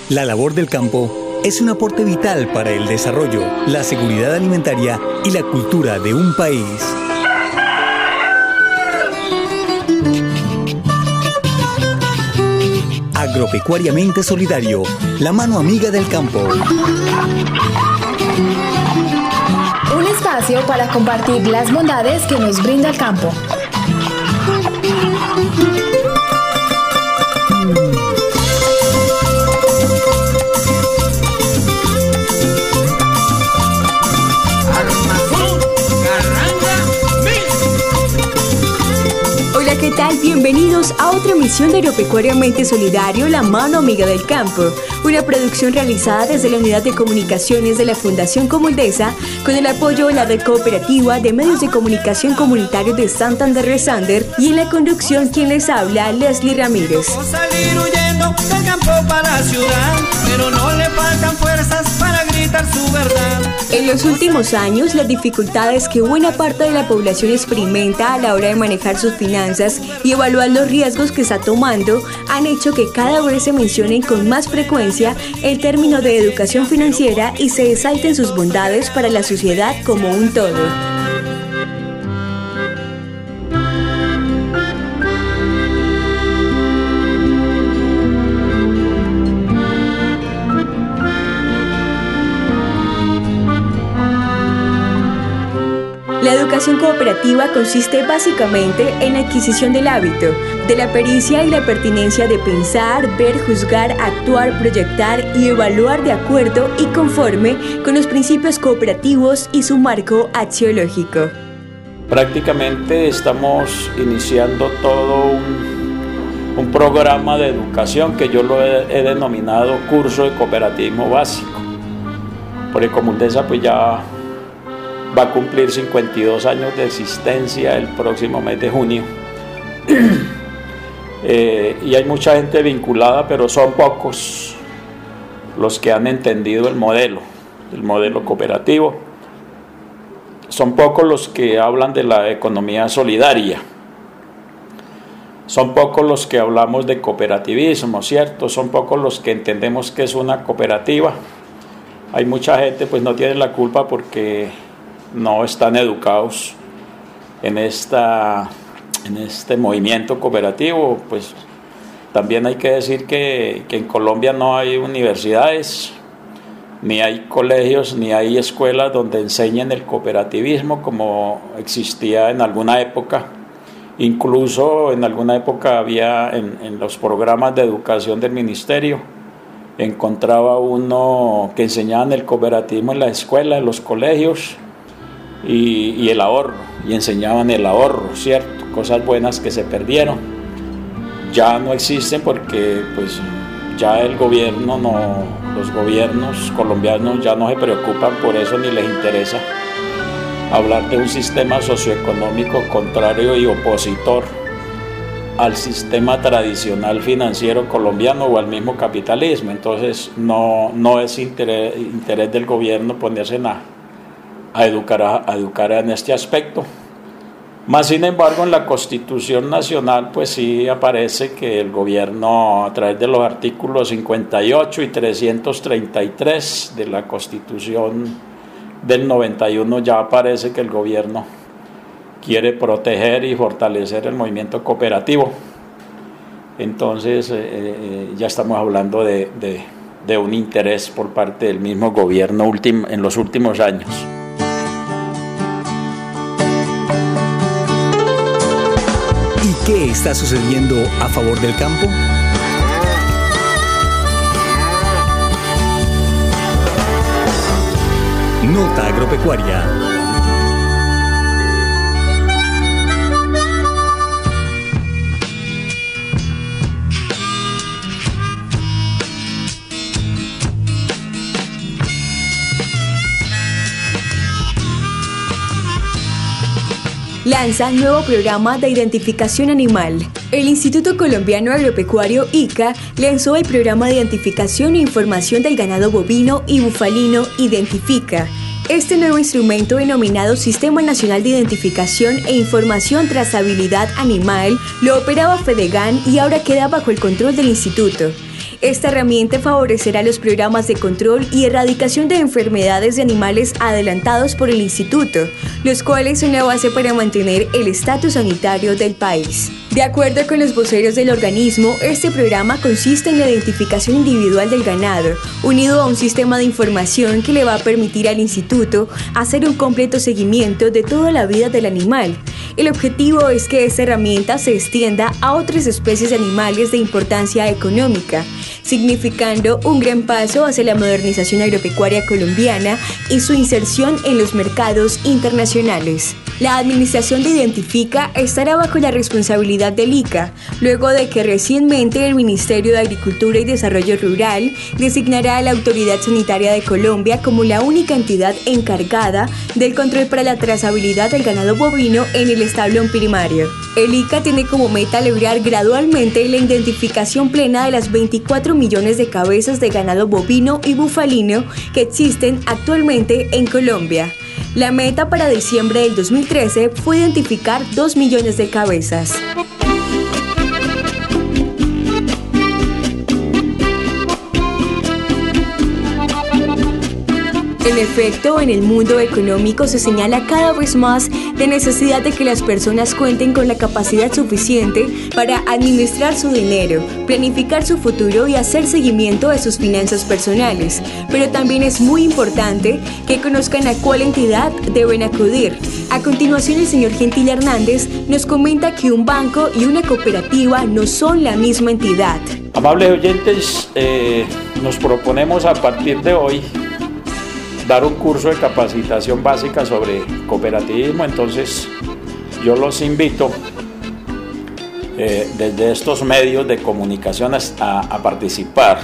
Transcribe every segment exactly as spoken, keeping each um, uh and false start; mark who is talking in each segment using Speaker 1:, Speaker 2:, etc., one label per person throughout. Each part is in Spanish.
Speaker 1: La labor del campo es un aporte vital para el desarrollo, la seguridad alimentaria y la cultura de un país. Agropecuariamente Solidario, la mano amiga del campo.
Speaker 2: Un espacio para compartir las bondades que nos brinda el campo.
Speaker 3: Hola, ¿qué tal? Bienvenidos a otra emisión de Agropecuariamente Solidario, la mano amiga del campo. Una producción realizada desde la Unidad de Comunicaciones de la Fundación Comundesa con el apoyo de la Red Cooperativa de Medios de Comunicación Comunitarios de Santander Resander y en la conducción quien les habla, Leslie Ramírez.
Speaker 4: Salir huyendo del campo para la ciudad, pero no le faltan fuerzas para gritar su verdad.
Speaker 3: En los últimos años, las dificultades que buena parte de la población experimenta a la hora de manejar sus finanzas y evaluar los riesgos que está tomando han hecho que cada vez se mencionen con más frecuencia el término de educación financiera y se exalten sus bondades para la sociedad como un todo. La educación cooperativa consiste básicamente en la adquisición del hábito, de la pericia y la pertinencia de pensar, ver, juzgar, actuar, proyectar y evaluar de acuerdo y conforme con los principios cooperativos y su marco axiológico.
Speaker 5: Prácticamente estamos iniciando todo un, un programa de educación que yo lo he, he denominado curso de cooperativismo básico, porque Comundesa pues ya va a cumplir cincuenta y dos años de existencia el próximo mes de junio. eh, y hay mucha gente vinculada, pero son pocos los que han entendido el modelo, el modelo cooperativo. Son pocos los que hablan de la economía solidaria. Son pocos los que hablamos de cooperativismo, ¿cierto? Son pocos los que entendemos que es una cooperativa. Hay mucha gente, pues no tiene la culpa porque no están educados en, esta, en este movimiento cooperativo. Pues también hay que decir que, que en Colombia no hay universidades, ni hay colegios, ni hay escuelas donde enseñen el cooperativismo como existía en alguna época. Incluso en alguna época había en, en los programas de educación del ministerio, encontraba uno que enseñaban el cooperativismo en la escuela, en los colegios, Y, y el ahorro, y enseñaban el ahorro, ¿cierto? Cosas buenas que se perdieron. Ya no existen porque pues ya el gobierno, no, los gobiernos colombianos ya no se preocupan por eso ni les interesa hablar de un sistema socioeconómico contrario y opositor al sistema tradicional financiero colombiano o al mismo capitalismo. Entonces no, no es interés, interés del gobierno ponerse en a A educar, a, a educar en este aspecto. Más sin embargo, en la Constitución Nacional pues sí aparece que el gobierno, a través de los artículos cincuenta y ocho y trescientos treinta y tres de la Constitución del noventa y uno, ya aparece que el gobierno quiere proteger y fortalecer el movimiento cooperativo. Entonces eh, eh, ya estamos hablando de, de, de un interés por parte del mismo gobierno último, en los últimos años.
Speaker 1: ¿Qué está sucediendo a favor del campo? Nota agropecuaria.
Speaker 3: Lanza nuevo programa de identificación animal. El Instituto Colombiano Agropecuario I C A lanzó el programa de identificación e información del ganado bovino y bufalino Identifica. Este nuevo instrumento, denominado Sistema Nacional de Identificación e Información Trazabilidad Animal, lo operaba Fedegan y ahora queda bajo el control del instituto. Esta herramienta favorecerá los programas de control y erradicación de enfermedades de animales adelantados por el Instituto, los cuales son la base para mantener el estatus sanitario del país. De acuerdo con los voceros del organismo, este programa consiste en la identificación individual del ganado, unido a un sistema de información que le va a permitir al instituto hacer un completo seguimiento de toda la vida del animal. El objetivo es que esta herramienta se extienda a otras especies de animales de importancia económica, significando un gran paso hacia la modernización agropecuaria colombiana y su inserción en los mercados internacionales. La administración de Identifica estará bajo la responsabilidad del I C A, luego de que recientemente el Ministerio de Agricultura y Desarrollo Rural designará a la Autoridad Sanitaria de Colombia como la única entidad encargada del control para la trazabilidad del ganado bovino en el establón primario. El I C A tiene como meta lograr gradualmente la identificación plena de las veinticuatro millones de cabezas de ganado bovino y bufalino que existen actualmente en Colombia. La meta para diciembre del dos mil trece fue identificar dos millones de cabezas. En efecto, en el mundo económico se señala cada vez más la necesidad de que las personas cuenten con la capacidad suficiente para administrar su dinero, planificar su futuro y hacer seguimiento de sus finanzas personales. Pero también es muy importante que conozcan a cuál entidad deben acudir. A continuación, el señor Gentil Hernández nos comenta que un banco y una cooperativa no son la misma entidad.
Speaker 5: Amables oyentes, eh, nos proponemos a partir de hoy dar un curso de capacitación básica sobre cooperativismo. Entonces yo los invito eh, desde estos medios de comunicación a, a participar,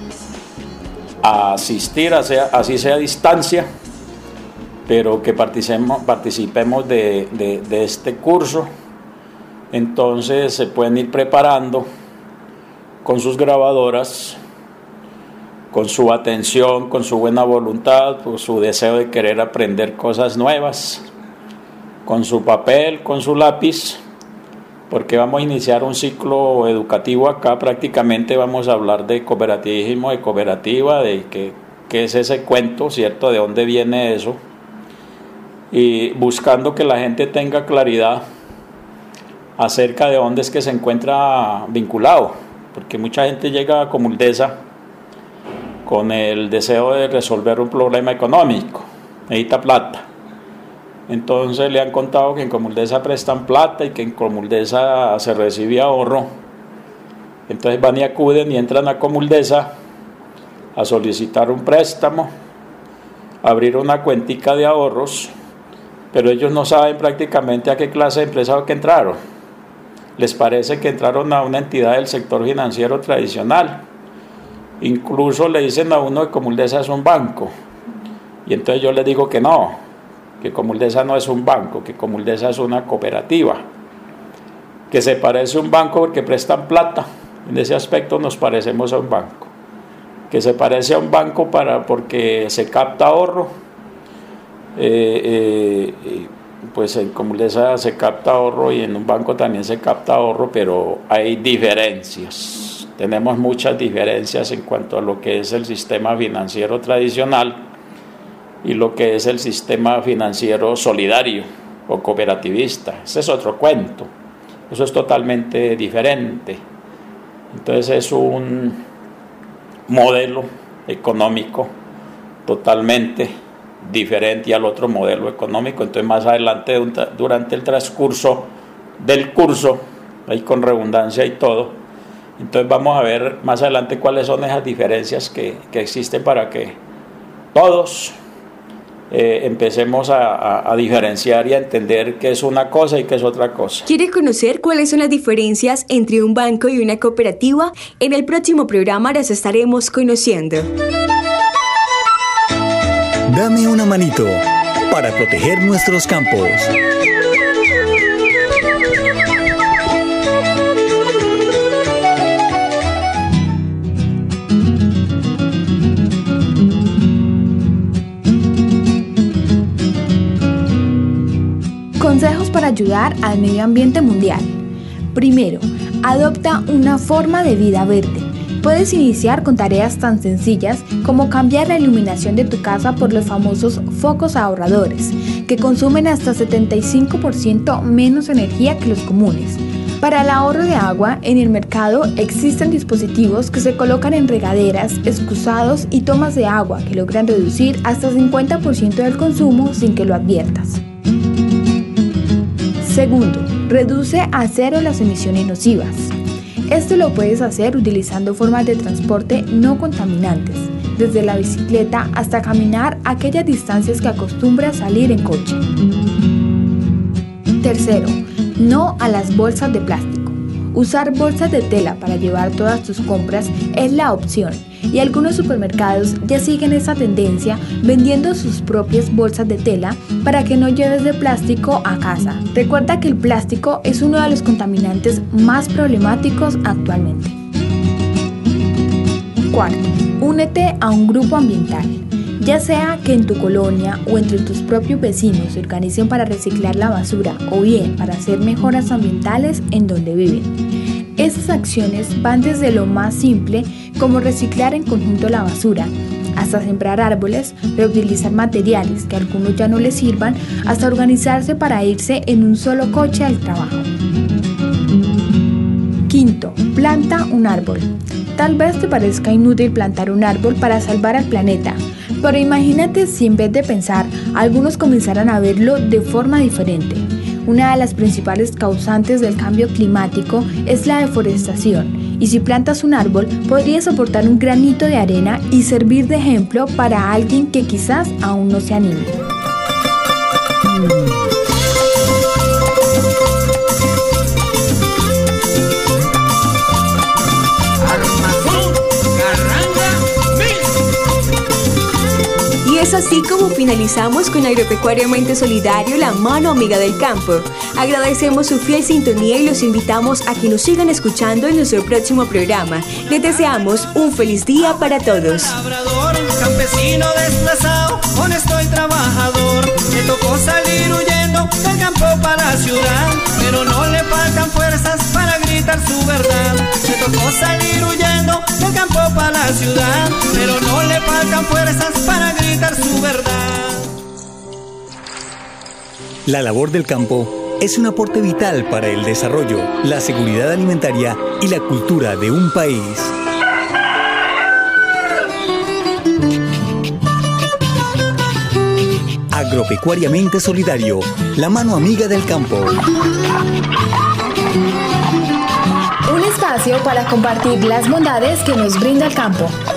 Speaker 5: a asistir, a sea, así sea a distancia, pero que participemos, participemos de, de, de este curso. Entonces se pueden ir preparando con sus grabadoras, con su atención, con su buena voluntad, con su deseo de querer aprender cosas nuevas, con su papel, con su lápiz, porque vamos a iniciar un ciclo educativo acá. Prácticamente vamos a hablar de cooperativismo, de cooperativa, de qué, qué es ese cuento, ¿cierto?, de dónde viene eso, y buscando que la gente tenga claridad acerca de dónde es que se encuentra vinculado, porque mucha gente llega a Comuldesa con el deseo de resolver un problema económico, necesita plata. Entonces le han contado que en Comuldesa prestan plata y que en Comuldesa se recibe ahorro. Entonces van y acuden y entran a Comuldesa a solicitar un préstamo, abrir una cuentica de ahorros, pero ellos no saben prácticamente a qué clase de empresa que entraron. Les parece que entraron a una entidad del sector financiero tradicional. Incluso le dicen a uno que Comuldesa es un banco, y entonces yo les digo que no, que Comuldesa no es un banco, que Comuldesa es una cooperativa, que se parece a un banco porque prestan plata. En ese aspecto nos parecemos a un banco, que se parece a un banco para, porque se capta ahorro. eh, eh, pues en Comuldesa se capta ahorro y en un banco también se capta ahorro, pero hay diferencias. Tenemos muchas diferencias en cuanto a lo que es el sistema financiero tradicional y lo que es el sistema financiero solidario o cooperativista. Ese es otro cuento, eso es totalmente diferente. Entonces es un modelo económico totalmente diferente al otro modelo económico. Entonces más adelante, durante el transcurso del curso, ahí con redundancia y todo, entonces vamos a ver más adelante cuáles son esas diferencias que, que existen para que todos eh, empecemos a, a, a diferenciar y a entender qué es una cosa y qué es otra cosa.
Speaker 3: ¿Quiere conocer cuáles son las diferencias entre un banco y una cooperativa? En el próximo programa las estaremos conociendo.
Speaker 1: Dame una manito para proteger nuestros campos.
Speaker 2: Consejos para ayudar al medio ambiente mundial. Primero, adopta una forma de vida verde. Puedes iniciar con tareas tan sencillas como cambiar la iluminación de tu casa por los famosos focos ahorradores, que consumen hasta setenta y cinco por ciento menos energía que los comunes. Para el ahorro de agua, en el mercado existen dispositivos que se colocan en regaderas, excusados y tomas de agua que logran reducir hasta cincuenta por ciento del consumo sin que lo adviertas. Segundo, reduce a cero las emisiones nocivas. Esto lo puedes hacer utilizando formas de transporte no contaminantes, desde la bicicleta hasta caminar aquellas distancias que acostumbras salir en coche. Tercero, no a las bolsas de plástico. Usar bolsas de tela para llevar todas tus compras es la opción, y algunos supermercados ya siguen esa tendencia vendiendo sus propias bolsas de tela para que no lleves de plástico a casa. Recuerda que el plástico es uno de los contaminantes más problemáticos actualmente. Cuarto, únete a un grupo ambiental. Ya sea que en tu colonia o entre tus propios vecinos se organicen para reciclar la basura o bien para hacer mejoras ambientales en donde viven. Estas acciones van desde lo más simple, como reciclar en conjunto la basura, hasta sembrar árboles, reutilizar materiales que a algunos ya no les sirvan, hasta organizarse para irse en un solo coche al trabajo. Quinto, planta un árbol. Tal vez te parezca inútil plantar un árbol para salvar al planeta, pero imagínate si en vez de pensar, algunos comenzaran a verlo de forma diferente. Una de las principales causantes del cambio climático es la deforestación, y si plantas un árbol, podrías soportar un granito de arena y servir de ejemplo para alguien que quizás aún no se anime.
Speaker 3: Y es así como finalizamos con Agropecuariamente Solidario, la mano amiga del campo. Agradecemos su fiel sintonía y los invitamos a que nos sigan escuchando en nuestro próximo programa. Les deseamos un feliz día para todos.
Speaker 4: Labrador, campesino desplazado, honesto y trabajador. Le tocó salir huyendo del campo para la ciudad, pero no le faltan fuerzas para gritar su verdad. Le tocó salir huyendo del campo para la ciudad, pero no le faltan fuerzas para gritar su verdad.
Speaker 1: La labor del campo es un aporte vital para el desarrollo, la seguridad alimentaria y la cultura de un país. Agropecuariamente Solidario, la mano amiga del campo.
Speaker 2: Un espacio para compartir las bondades que nos brinda el campo.